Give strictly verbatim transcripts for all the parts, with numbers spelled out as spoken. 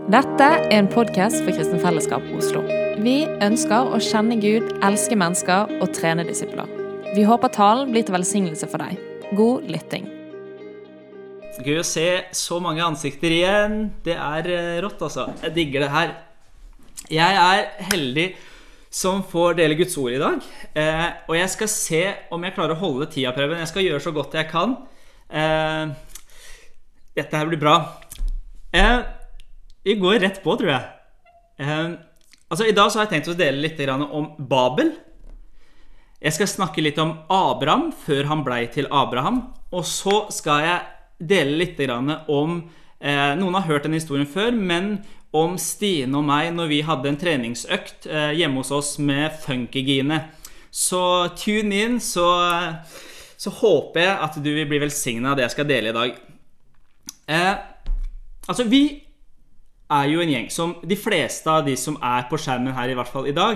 Dette er en podcast for Kristen Fellesskap Oslo. Vi ønsker å kjenne Gud, elske mennesker og trene disipler. Vi håper talen blir til velsignelse for deg. God lytting. Gøy å se så mange ansikter igjen. Det er rått altså. Jeg digger det her. Jeg er heldig som får dele Guds ord i dag. Eh, og jeg skal se om jeg klarer å holde tida-prøven. Jeg skal gjøre så godt jeg kan. Eh, dette her blir bra. Eh, vi går rett på, tror jeg. Eh, altså, i dag så har jeg tenkt å dele litt om Babel. Jeg skal snakke litt om Abraham før han ble til Abraham. Og så skal jeg dele litt om, eh, noen har hørt den historien før, men om Stine og meg når vi hadde en treningsøkt eh, hjemme hos oss med Funkygine. Så tune in, så, så håper jeg at du vil bli velsignet av det jeg skal dele i dag. Eh, altså, vi er jo en gjeng som de fleste av de som er på skjermen her i hvert fall i dag,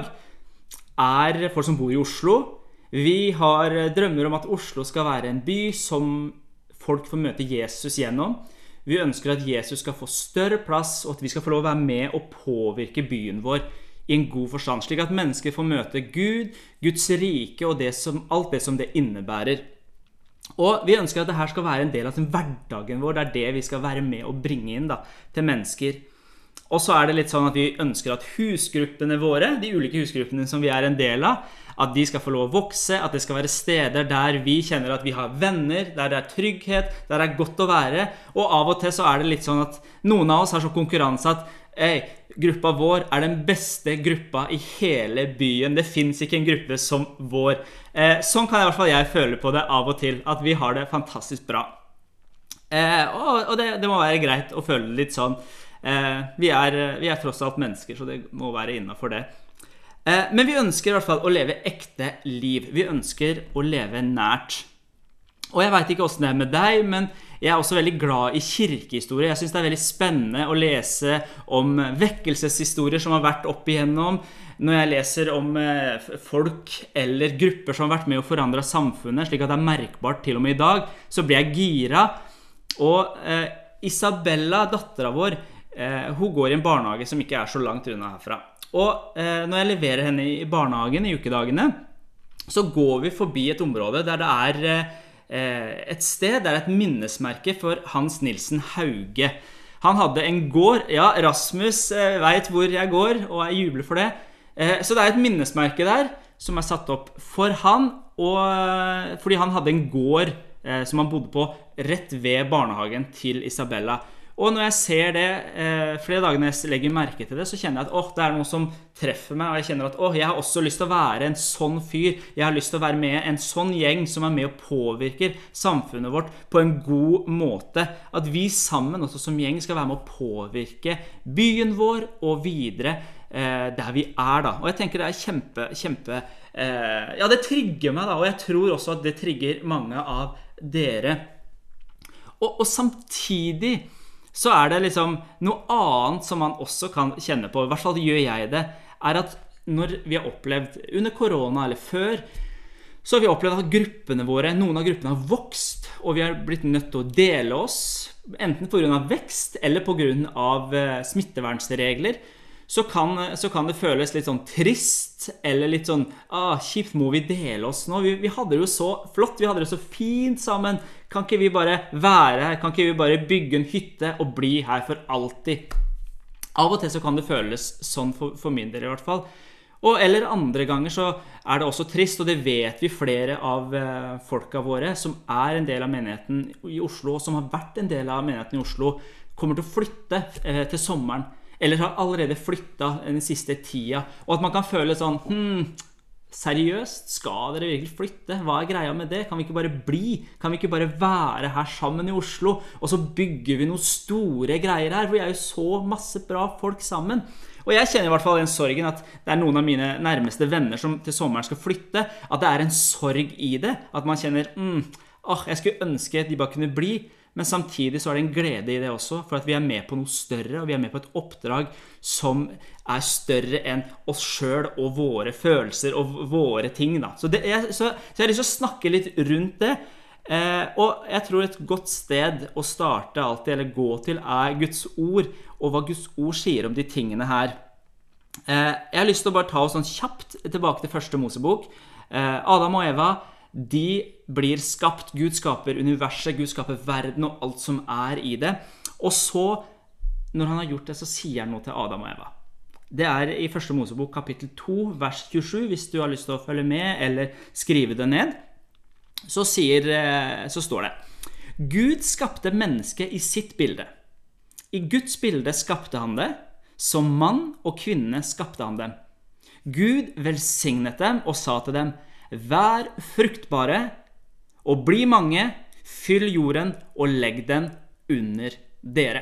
er folk som bor i Oslo. Vi har drømmer om at Oslo skal være en by som folk får møte Jesus gjennom. Vi ønsker at Jesus skal få større plass, og at vi skal få lov å være med og påvirke byen vår i en god forstand, slik at mennesker får møte Gud, Guds rike og det som, alt det som det innebærer. Og vi ønsker at dette skal være en del av hverdagen vår, det er det vi skal være med og bringe inn da, til mennesker. Og så er det litt sånn at vi ønsker at husgruppene våre, de ulike husgruppene som vi er en del av, at de skal få lov å vokse, at det skal være steder der vi kjenner at vi har venner, der det er trygghet, der det er godt å være. Og av og til så er det litt sånn at noen av oss har så konkurranse at hey, gruppa vår er den beste gruppa i hele byen. Det finnes ikke en gruppe som vår. Eh, sånn kan i hvert fall jeg føle på det av og til, at vi har det fantastisk bra. Eh, og og det, det må være greit å føle det litt sånn. Eh, vi, er, vi er tross alt mennesker, så det må være innenfor det. Eh, men vi ønsker i hvert fall å leve ekte liv. Vi ønsker å leve nært. Og jeg vet ikke hvordan det er med deg, men jeg er også veldig glad i kirkehistorie. Jeg synes det er veldig spennende å lese om vekkelseshistorier som har vært opp igjennom. Når jeg leser om eh, folk eller grupper som har vært med å forandre samfunnet, slik at det er merkbart til og med i dag, så blir jeg gira. Og eh, Isabella, datteren vår, eh, hun går i en barnehage som ikke er så langt unna herfra. Og eh, når jeg leverer henne i barnehagen i ukedagene, så går vi forbi et område der det er eh, et sted, der det er et minnesmerke for Hans Nilsen Hauge. Han hadde en gård, ja, Rasmus eh, vet hvor jeg går, og jeg jubler for det. Eh, så det er et minnesmerke der som er satt opp for han, og, eh, fordi han hadde en gård eh, som han bodde på rett ved barnehagen til Isabella. Og når jeg ser det, eh, flere dager når jeg legger merke til det, så kjenner jeg at åh, det er noe som treffer meg, og jeg kjenner at åh, jeg har også lyst til å være en sånn fyr, jeg har lyst til å være med en sånn gjeng som er med og påvirker samfunnet vårt på en god måte. At vi sammen også som gjeng skal være med å påvirke byen vår og videre eh, der vi er da. Og jeg tenker det er kjempe, kjempe, eh, ja det trigger meg da, og jeg tror også at det trigger mange av dere. Og, og samtidig så er det liksom noe annet som man også kan kjenne på, i hvert fall gjør jeg det, er at når vi har opplevd under korona eller før, så har vi opplevd at gruppene våre, noen av gruppene har vokst, og vi har blitt nødt til å dele oss, enten på grunn av vekst eller på grunn av smittevernsregler. Så kan, så kan det føles litt sånn trist, eller litt sånn, ah, kjipt, må vi dele oss nå? Vi, vi hadde det jo så flott, vi hadde det så fint sammen. Kan ikke vi bare være her? Kan ikke vi bare bygge en hytte og bli her for alltid? Av og til så kan det føles sånn for, for min del i hvert fall. Og eller andre ganger så er det også trist, og det vet vi flere av eh, folka våre som er en del av menigheten i Oslo, og som har vært en del av menigheten i Oslo, kommer til å flytte eh, til sommeren. Eller har allerede flyttet den siste tida, og at man kan føle sånn, hm, seriøst, skal dere virkelig flytte? Hva er greia med det? Kan vi ikke bare bli? Kan vi ikke bare være her sammen i Oslo? Og så bygger vi noen store greier her, for vi er jo så masse bra folk sammen. Og jeg kjenner i hvert fall den sorgen at det er noen av mine nærmeste venner som til sommeren skal flytte, at det er en sorg i det, at man kjenner, hm, åh, jeg skulle ønske de bare kunne bli. Men samtidig så er det en glede i det også, for at vi er med på noe større, og vi er med på et oppdrag som er større enn oss selv og våre følelser og våre ting da. Så, det er, så, så jeg har lyst til å snakke litt rundt det, Eh, og jeg tror et godt sted å starte alltid, eller gå til, er Guds ord. og hva Guds ord sier om de tingene her. Jeg har lyst til å bare ta oss sånn kjapt tilbake til første Mosebok. Adam og Eva, de blir skapt. Gud skaper universet, Gud skaper verden og alt som er i det. Og så, når han har gjort det, så sier han noe til Adam og Eva. Det er i første Mosebok kapittel to, vers tjuesju, hvis du har lyst til å følge med eller skrive det ned. Så, sier, så står det: Gud skapte mennesket i sitt bilde. I Guds bilde skapte han det. Som mann og kvinne skapte han dem. Gud velsignet dem og sa til dem: Vær fruktbare og bli mange, fyll jorden og legg den under dere.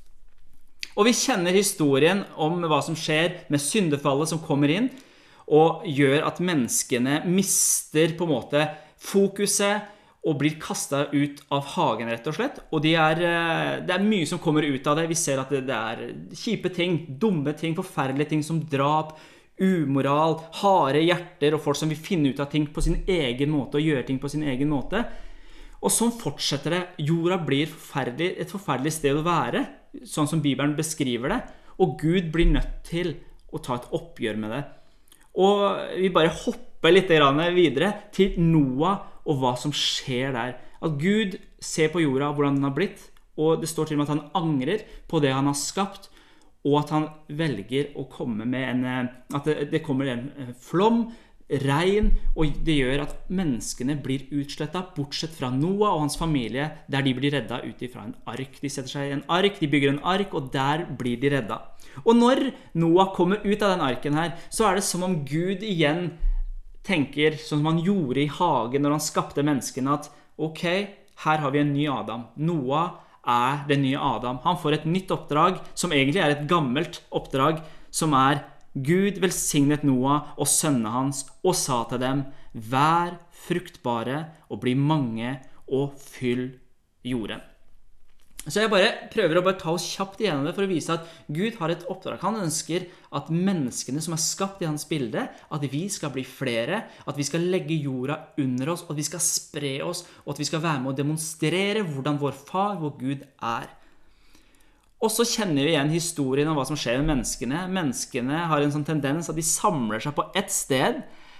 Og vi kjenner historien om hva som skjer med syndefallet som kommer inn og gjør at menneskene mister på en måte fokuset og blir kastet ut av hagen, rett og slett. Og de er, det er mye som kommer ut av det. Vi ser at det, det er kjipe ting, dumme ting, forferdelige ting som drap, umoral, harde hjerter, og folk som vil finne ut av ting på sin egen måte, og gjøre ting på sin egen måte. Og sånn fortsetter det. Jorda blir forferdelig, et forferdelig sted å være, sånn som Bibelen beskriver det. Og Gud blir nødt til å ta et oppgjør med det. Og vi bare hopper litt videre til Noah, og hva som skjer der. At Gud ser på jorda, hvordan den har blitt, og det står til og med at han angrer på det han har skapt, og at han velger å komme med en, at det, det kommer en flom, regn, og det gjør at menneskene blir utslettet, bortsett fra Noah og hans familie, der de blir reddet ut fra en ark. De setter seg i en ark, de bygger en ark, og der blir de reddet. Og når Noah kommer ut av den arken her, så er det som om Gud igjen tenker, sånn som han gjorde i hagen når han skapte menneskene, at ok, her har vi en ny Adam. Noah er den nye Adam. Han får et nytt oppdrag, som egentlig er et gammelt oppdrag, som er: Gud velsignet Noah og sønnene hans, og sa til dem: Vær fruktbare og bli mange og fyll jorden. Så jeg bare prøver å bare ta oss kjapt igjennom det for å vise at Gud har et oppdrag. Han ønsker at menneskene som er skapt i hans bilde, at vi skal bli flere, at vi skal legge jorda under oss, at vi skal spre oss, og at vi skal være med å demonstrere hvordan vår far, vår Gud er. Og så kjenner vi igjen historien om hva som skjer med menneskene. Menneskene har en sånn tendens at de samler seg på ett sted,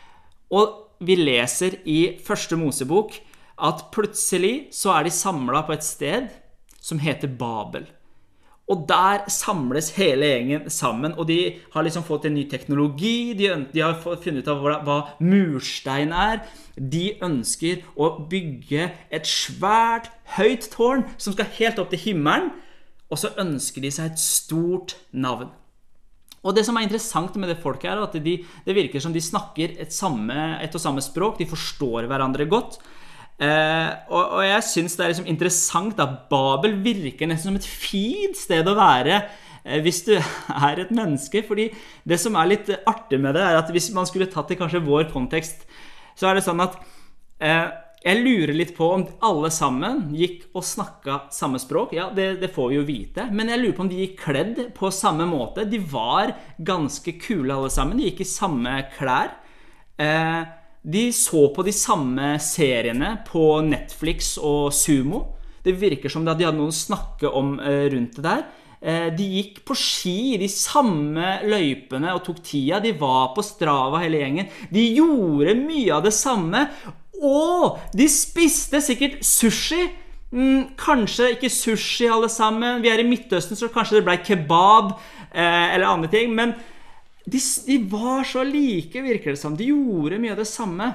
og vi leser i første Mosebok at plutselig så er de samlet på et sted som heter Babel. Og der samles hele gjengen sammen, og de har liksom fått en ny teknologi, de, de har funnet ut av hva, hva murstein er. De ønsker å bygge et svært, høyt tårn som skal helt opp til himmelen, og så ønsker de seg et stort navn. Og det som er interessant med det folket er at de, det virker som de snakker et, samme, et og samme språk, de forstår hverandre godt. Eh, og, og jeg synes det er liksom interessant at Babel virker nesten som et fint sted å være eh, hvis du er et menneske, fordi det som er litt artig med det er at hvis man skulle tatt i kanskje vår kontekst, så er det sånn at eh, jeg lurer litt på om alle sammen gikk og snakket samme språk. Ja, det, det får vi jo vite, men jeg lurer på om de gikk kledd på samme måte. De var ganske kule alle sammen, de gikk i samme klær. eh, De så på de samme seriene på Netflix og Sumo. Det virker som at de hadde noe å snakke om eh, rundt det der. Eh, de gikk på ski i de samme løypene og tok tida. De var på Strava hele gjengen. De gjorde mye av det samme. Og de spiste sikkert sushi. Mm, kanskje ikke sushi alle sammen. Vi er i Midtøsten, så kanskje det ble kebab eh, eller andre ting. Men De, de var så like, virker det som. De gjorde mye av det samme.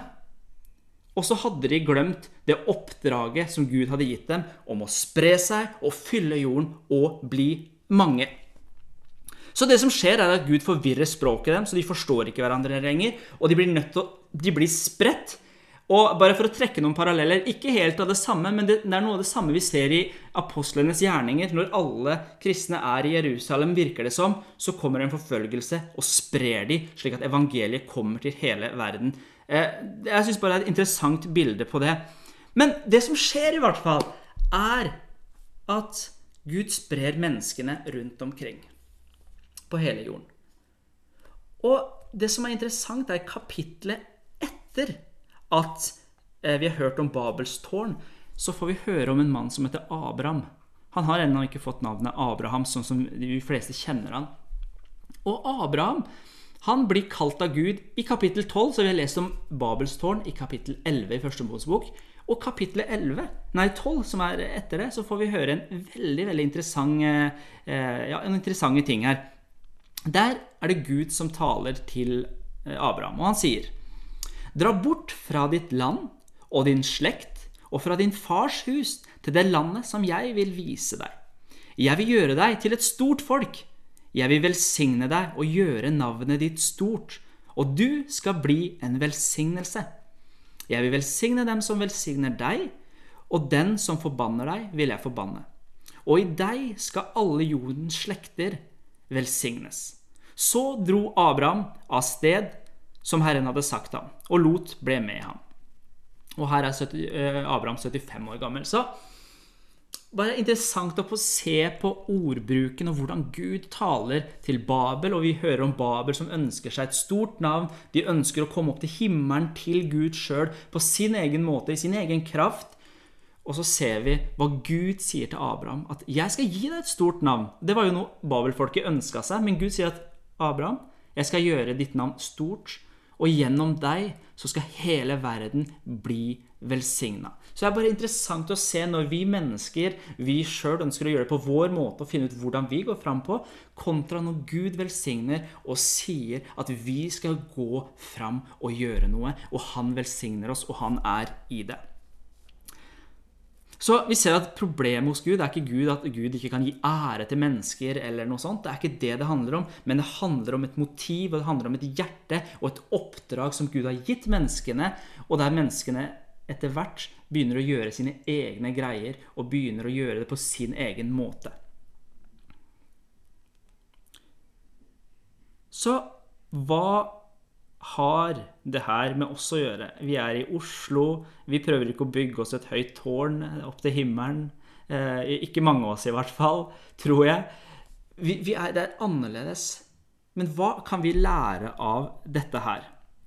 Og så hadde de glemt det oppdraget som Gud hadde gitt dem om å spre seg og fylle jorden og bli mange. Så det som skjer er at Gud forvirrer språket dem, så de forstår ikke hverandre lenger, og de blir nødt til å, de blir spredt. Og bare for å trekke noen paralleller, ikke helt av det samme, men det, det er noe av det samme vi ser i apostlenes gjerninger. Når alle kristne er i Jerusalem, virker det som, så kommer en forfølgelse og sprer de, slik at evangeliet kommer til hele verden. Eh, jeg synes bare det er et interessant bilde på det. Men det som skjer i hvert fall, er at Gud sprer menneskene rundt omkring på hele jorden. Og det som er interessant er kapitlet etter at eh, vi har hørt om Babels tårn, så får vi høre om en mann som heter Abraham. Han har ennå ikke fått navnet Abraham, sånn som de fleste kjenner han. Og Abraham, han blir kalt av Gud i kapittel tolv, så vi har lest om Babels tårn i kapittel elleve i første Mosebok. Og kapittel elleve, nei tolv som er etter det, så får vi høre en veldig, veldig interessant, eh, ja, en interessante ting her. Der er det Gud som taler til Abraham, og han sier: «Dra bort fra ditt land og din slekt og fra din fars hus til det landet som jeg vil vise deg. Jeg vil gjøre deg til et stort folk. Jeg vil velsigne deg og gjøre navnet ditt stort, og du skal bli en velsignelse. Jeg vil velsigne dem som velsigner deg, og den som forbanner deg vil jeg forbanne. Og i deg skal alle jordens slekter velsignes.» Så dro Abraham av sted som Herren hadde sagt ham, og Lot ble med ham. Og her er sytti, eh, Abraham syttifem år gammel. Så bare interessant å få se på ordbruken og hvordan Gud taler til Babel, og vi hører om Babel som ønsker seg et stort navn. De ønsker å komme opp til himmelen, til Gud selv, på sin egen måte, i sin egen kraft. Og så ser vi hva Gud sier til Abraham, at jeg skal gi deg et stort navn. Det var jo noe Babelfolket ønsket seg, men Gud sier at Abraham, jeg skal gjøre ditt navn stort, og gjennom deg så skal hele verden bli velsignet. Så det er bare interessant å se når vi mennesker, vi selv ønsker å gjøre det på vår måte og finne ut hvordan vi går fram på, kontra når Gud velsigner og sier at vi skal gå fram og gjøre noe, og han velsigner oss, og han er i det. Så vi ser at problemet hos Gud er ikke Gud at Gud ikke kan gi ære til mennesker eller noe sånt. Det er ikke det det handler om, men det handler om et motiv, og det handler om et hjerte og et oppdrag som Gud har gitt menneskene, og der menneskene etter hvert begynner å gjøre sine egne greier og begynner å gjøre det på sin egen måte. Så hva har det her med oss å gjøre? Vi er i Oslo, vi prøver ikke å bygge oss et høyt tårn opp til himmelen, eh, ikke mange av oss i hvert fall, tror jeg. Vi, vi er, det er annerledes. Men hva kan vi lære av dette her?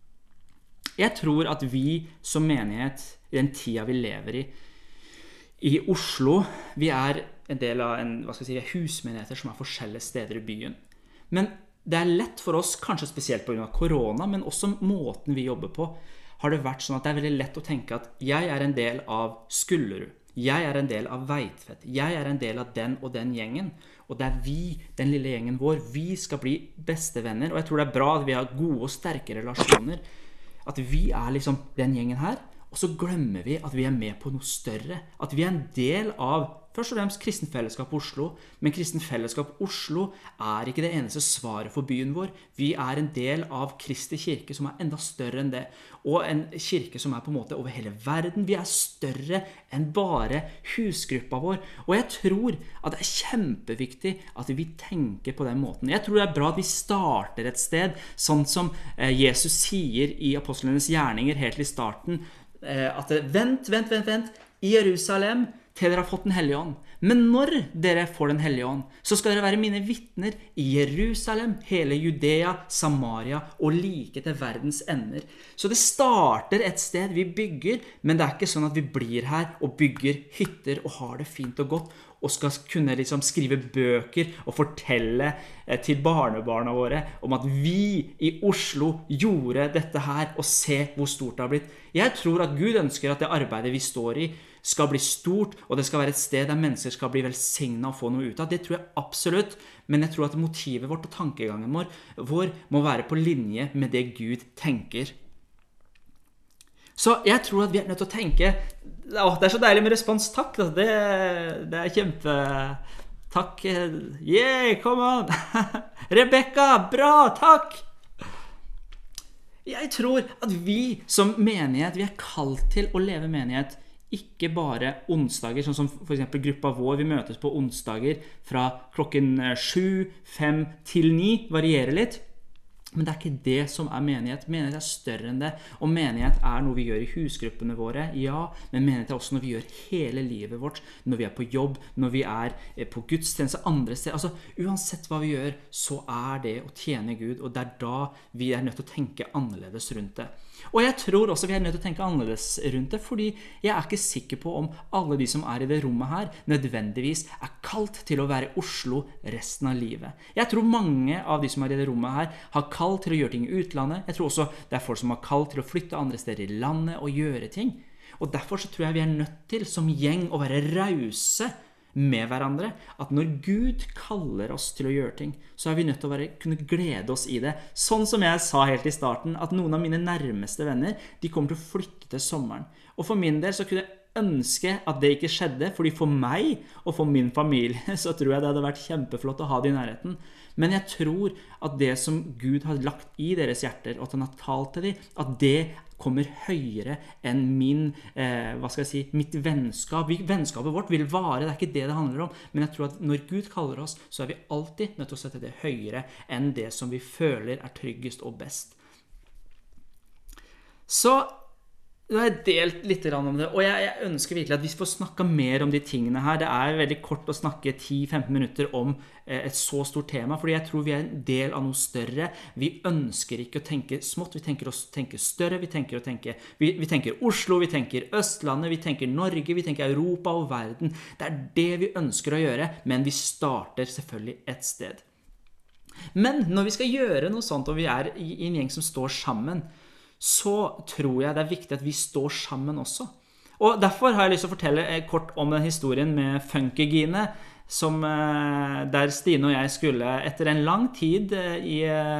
Jeg tror at vi som menighet, i den tida vi lever i, i Oslo, vi er en del av en, hva skal jeg si, husmenigheter som er forskjellige steder i byen. Men det er lett for oss, kanskje spesielt på grunn av korona, men også måten vi jobber på, har det vært sånn at det er veldig lett å tenke at jeg er en del av Skullerud, jeg er en del av Veitvet, jeg er en del av den og den gjengen, og det er vi, den lille gjengen vår, vi skal bli beste venner, og jeg tror det er bra at vi har gode og sterke relasjoner, at vi er liksom den gjengen her, og så glemmer vi at vi er med på noe større, at vi er en del av først og fremst Kristen Fellesskap Oslo, men Kristen Fellesskap Oslo er ikke det eneste svaret for byen vår. Vi er en del av Kristi kirke som er enda større enn det, og en kirke som er på en måte over hele verden. Vi er større enn bare husgruppa vår, og jeg tror at det er kjempeviktig at vi tenker på den måten. Jeg tror det er bra at vi starter et sted, sånn som Jesus sier i Apostlenes gjerninger helt i starten, at vent, vent, vent, vent, i Jerusalem, til dere har fått den hellige ånd. Men når dere får den hellige ånd, så skal dere være mine vittner i Jerusalem, hele Judea, Samaria og like til verdens ender. Så det starter et sted vi bygger, men det er ikke sånn at vi blir her og bygger hytter og har det fint og godt, og skal kunne liksom skrive bøker og fortelle til barnebarna våre om at vi i Oslo gjorde dette her, og se hvor stort det har blitt. Jeg tror at Gud ønsker at det arbeidet vi står i skal bli stort, og det skal være et sted der mennesker skal bli velsignet og få noe ut av. Det tror jeg absolutt, men jeg tror at motivet vårt og tankegangen vår, vår må være på linje med det Gud tenker. Så jeg tror at vi er nødt til å tenke, å, det er så deilig med respons, takk, det, det er kjempe, takk, yeah, come on, Rebecca, bra, takk. Jeg tror at vi som menighet, vi er kalt til å leve menighet, ikke bare onsdager, sånn som for eksempel gruppa vår, vi møtes på onsdager fra klokken sju, fem til ni, varierer litt. Men det er ikke det som er menighet. Menighet er større enn det. Og menighet er noe vi gjør i husgruppene våre, ja. Men menighet er også noe vi gjør hele livet vårt. Når vi er på jobb, når vi er på gudstjeneste, andre steder. Altså, uansett hva vi gjør, så er det å tjene Gud. Og det er da vi er nødt til å tenke annerledes rundt det. Og jeg tror også vi er nødt til å tenke annerledes rundt det, fordi jeg er ikke sikker på om alle de som er i det rommet her nødvendigvis er kalt til å være Oslo resten av livet. Jeg tror mange av de som er i det rommet her har kalt til å gjøre ting i utlandet. Jeg tror også det er folk som har kalt til å flytte andre steder i landet og gjøre ting. Og derfor så tror jeg vi er nødt til som gjeng å være rause med hverandre, at når Gud kaller oss til å gjøre ting, så er vi nødt til å være, kunne glede oss i det. Sånn som jeg sa helt i starten, at noen av mine nærmeste venner, de kommer til å flytte til sommeren. Og for min del så kunne jeg ønske at det ikke skjedde, fordi for meg og for min familie så tror jeg det hadde vært kjempeflott å ha det i nærheten. Men jeg tror at det som Gud har lagt i deres hjerter, og at han har talt til dem, at det kommer høyere enn min, eh, hva skal jeg si, mitt vennskap. Vennskapet vårt vil vare, det er ikke det det handler om. Men jeg tror at når Gud kaller oss, så er vi alltid nødt til å sette det høyere enn det som vi føler er tryggest og best. Så nå har jeg delt litt om det, og jeg, jeg ønsker virkelig at vi får snakke mer om de tingene her. Det er veldig kort å snakke ti til femten minutter om eh, et så stort tema, fordi jeg tror vi er en del av noe større. Vi ønsker ikke å tenke smått, vi tenker å tenke større, vi tenker å tenke, vi, vi tenker Oslo, vi tenker Østlandet, vi tenker Norge, vi tenker Europa og verden. Det er det vi ønsker å gjøre, men vi starter selvfølgelig et sted. Men når vi skal gjøre noe sånt, og vi er i, i en gjeng som står sammen, så tror jeg det er viktig at vi står sammen også. Og derfor har jeg lyst til å fortelle kort om den historien med Funkygine, som, der Stine og jeg skulle, etter en lang tid i,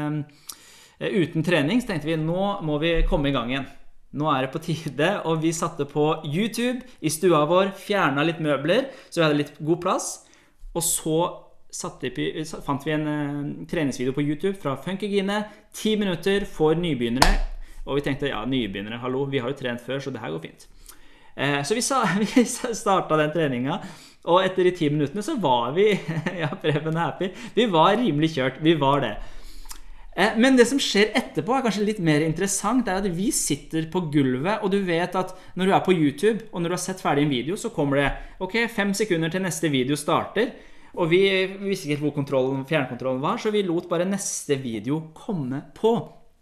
uten trening, så tenkte vi, nå må vi komme i gang igjen. Nå er det på tide, og vi satte på YouTube i stua vår, fjernet litt møbler, så vi hadde litt god plass, og så satte vi, fant vi en treningsvideo på YouTube fra Funkygine, ti minutter for nybegynnere. Og vi tenkte, ja, nybegynnere, hallo, vi har jo trent før, så det her går fint. Eh, så vi, sa, vi startet den treningen, og etter de ti minuttene så var vi, ja, Preben er happy, vi var rimelig kjørt, vi var det. Eh, men det som skjer etterpå er kanskje litt mer interessant, det er at vi sitter på gulvet, og du vet at når du er på YouTube, og når du har sett ferdig en video, så kommer det, ok, fem sekunder til neste video starter, og vi, vi visste ikke hvor kontrollen, fjernkontrollen var, så vi lot bare neste video komme på.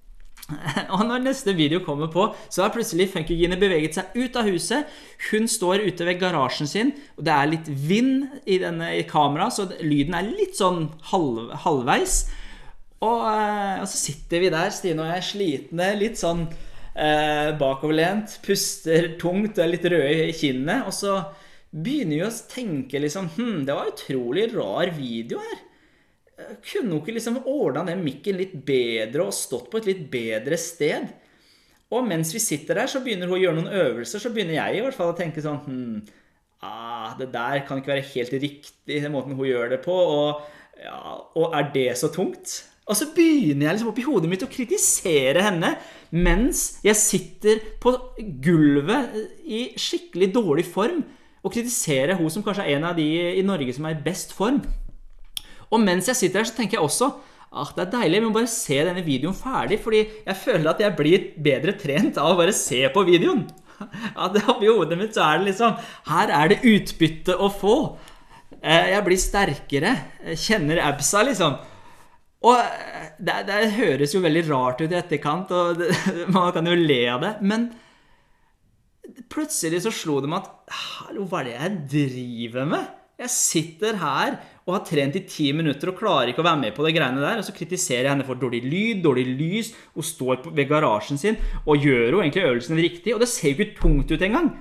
Og når neste video kommer på, så har plutselig Funkygine beveget seg ut av huset. Hun står ute ved garasjen sin, og det er litt vind i denne i kamera, så lyden er litt sånn halv, halvveis. Og, og så sitter vi der, Stine og jeg, slitne, litt sånn eh, bakoverlent, puster tungt, er litt røde i kinnene, og så begynner vi å tenke liksom, hm, det var utrolig rar video her. Kunne hun ikke liksom ordnet den mikken litt bedre og stått på et litt bedre sted? Og mens vi sitter der, så begynner hun å gjøre noen øvelser, så begynner jeg i hvert fall å tenke sånn, hm, ah, det der kan ikke være helt riktig, den måten hun gjør det på, og, ja, og er det så tungt? Og så begynner jeg liksom opp i hodet mitt å kritisere henne, mens jeg sitter på gulvet i skikkelig dårlig form, og kritiserer hun som kanskje er en av de i Norge som er i best form. Og mens jeg sitter her, så tenker jeg også, ah, det er deilig, jeg må bare se denne videoen ferdig, fordi jeg føler at jeg blir bedre trent av å bare se på videoen. At oppi hodet mitt så er det liksom, her er det utbytte å få. Jeg blir sterkere, jeg kjenner absa liksom. Og det, det høres jo veldig rart ut i etterkant, og det, man kan jo le av det, men plutselig så slo det meg at, hallo, hva er det jeg driver med? Jeg sitter her og har trent i ti minutter og klarer ikke å være med på det greiene der, og så kritiserer jeg henne for dårlig lyd, dårlig lys, og står ved garasjen sin og gjør jo egentlig øvelsen riktig, og det ser jo ikke tungt ut engang.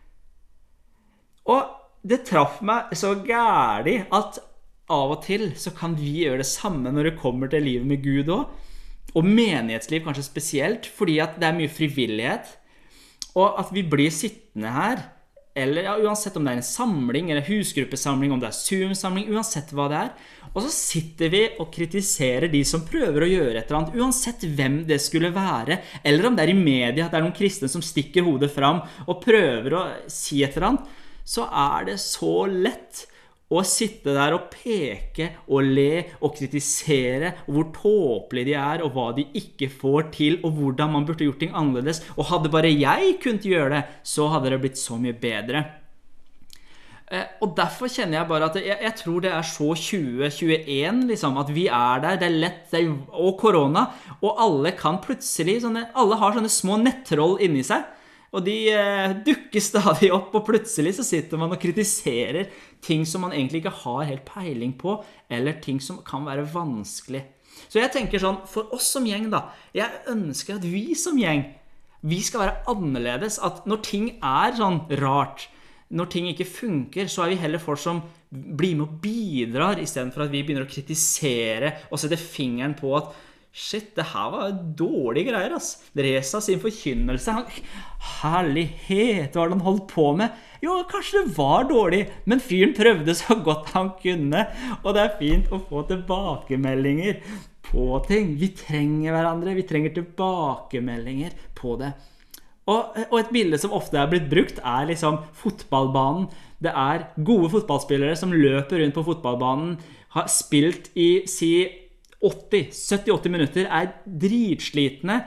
Og det traff meg så gærlig at av og til så kan vi gjøre det samme når det kommer til livet med Gud også, og menighetsliv kanskje spesielt, fordi at det er mye frivillighet, og at vi blir sittende her, eller ja, uansett om det er en samling, eller husgruppesamling, om det er Zoom-samling, uansett hva det er. Og så sitter vi og kritiserer de som prøver å gjøre et eller annet, uansett hvem det skulle være, eller om det er i media, at det er noen kristne som stikker hodet fram og prøver å si et eller annet, så er det så lett å sitte der og peke og le og kritisere hvor tåpelige de er og hva de ikke får til og hvordan man burde gjort ting annerledes. Og hadde bare jeg kunnet gjøre det, så hadde det blitt så mye bedre. Og derfor kjenner jeg bare at jeg, jeg tror det er så tjue tjueen liksom, at vi er der, det er lett, det er, og korona, og alle kan plutselig, sånne, alle har sånne små nettroll inni seg, og de eh, dukker stadig opp, og plutselig så sitter man og kritiserer ting som man egentlig ikke har helt peiling på, eller ting som kan være vanskelig. Så jeg tenker sånn, for oss som gjeng da, jeg ønsker at vi som gjeng, vi skal være annerledes, at når ting er sånn rart, når ting ikke funker, så er vi heller folk som blir med og bidrar, i stedet for at vi begynner å kritisere og sette fingeren på at shit, det her var dårlige greier, ass. Reza sin forkynnelse, herlighet, hva var det han holdt på med? Jo, kanskje det var dårlig, men fyren prøvde så godt han kunne, og det er fint å få tilbakemeldinger på ting. Vi trenger hverandre, vi trenger tilbakemeldinger på det. Og, og et bilde som ofte er blitt brukt er liksom fotballbanen. Det er gode fotballspillere som løper rundt på fotballbanen, har spilt i, si, åtti, sytti åtti minutter, er dritslitne,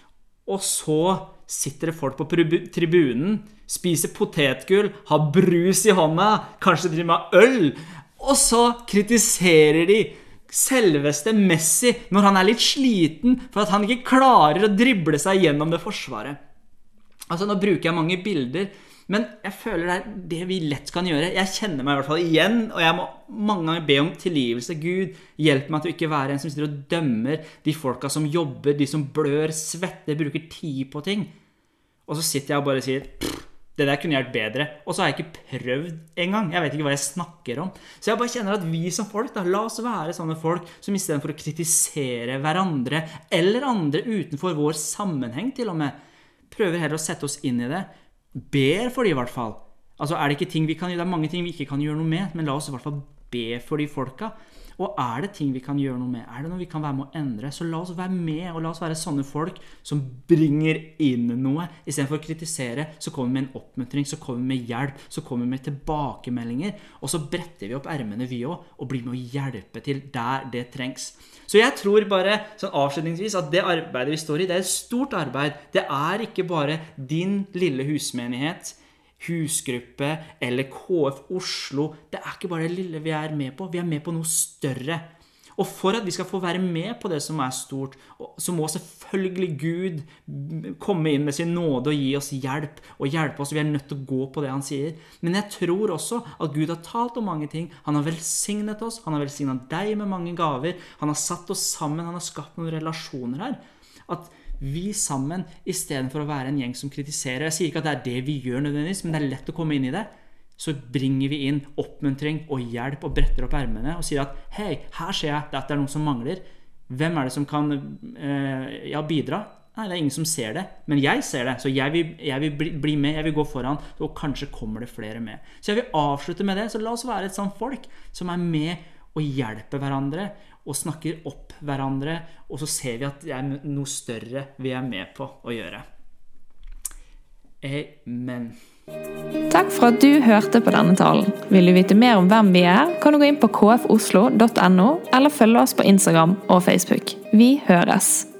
og så sitter det folk på tribunen, spiser potetgull, har brus i hånda, kanskje driver med øl, og så kritiserer de selveste Messi når han er litt sliten, for at han ikke klarer å drible seg gjennom det forsvaret. Altså, nå bruker jeg mange bilder, men jeg føler det er det vi lett kan gjøre. Jeg kjenner meg i hvert fall igjen, og jeg må mange ganger be om tilgivelse. Gud, hjelp meg til å ikke være en som sitter og dømmer de folka som jobber, de som blør, svetter, bruker tid på ting. Og så sitter jeg og bare sier, det der kunne jeg gjort bedre. Og så har jeg ikke prøvd engang. Jeg vet ikke hva jeg snakker om. Så jeg bare kjenner at vi som folk, da, la oss være sånne folk som i stedet for å kritisere hverandre, eller andre utenfor vår sammenheng til og med, prøver heller å sette oss inn i det, ber for de i hvert fall. Altså er det ikke ting vi kan gjøre, det er mange ting vi ikke kan gjøre noe med, men la oss i hvert fall be for de folka. Og er det ting vi kan gjøre noe med, er det noe vi kan være med å endre, så la oss være med, og la oss være sånne folk som bringer inn noe. I stedet for å kritisere, så kommer vi med en oppmuntring, så kommer vi med hjelp, så kommer vi med tilbakemeldinger, og så bretter vi opp ermene vi også, og blir med å hjelpe til der det trengs. Så jeg tror bare, sånn avslutningsvis, at det arbeidet vi står i, det er et stort arbeid. Det er ikke bare din lille husmenighet, husgruppe eller K F Oslo. Det er ikke bare det lille vi er med på, vi er med på noe større. Og for at vi skal få være med på det som er stort, så må selvfølgelig Gud komme inn med sin nåde og gi oss hjelp, og hjelpe oss. Vi er nødt til å gå på det han sier. Men jeg tror også at Gud har talt om mange ting. Han har velsignet oss, han har velsignet deg med mange gaver, han har satt oss sammen, han har skapt noen relasjoner her. At vi sammen, i stedet for å være en gjeng som kritiserer, jeg sier ikke at det er det vi gjør nødvendigvis, men det er lett å komme inn i det, så bringer vi inn oppmuntring og hjelp og bretter opp ermene og sier at hei, her ser jeg at det er noen som mangler. Hvem er det som kan eh, ja, bidra? Nei, det er ingen som ser det, men jeg ser det, så jeg vil, jeg vil bli, bli med, jeg vil gå foran, og kanskje kommer det flere med. Så jeg vil avslutte med det, så la oss være et sånt folk som er med og hjelper hverandre, og snakker opp hverandre, og så ser vi at det er noe større vi er med på å gjøre. Amen. Takk for at du hørte på denne talen. Vil du vite mer om hvem vi er, kan du gå inn på k f oslo punktum n o eller følge oss på Instagram og Facebook. Vi høres!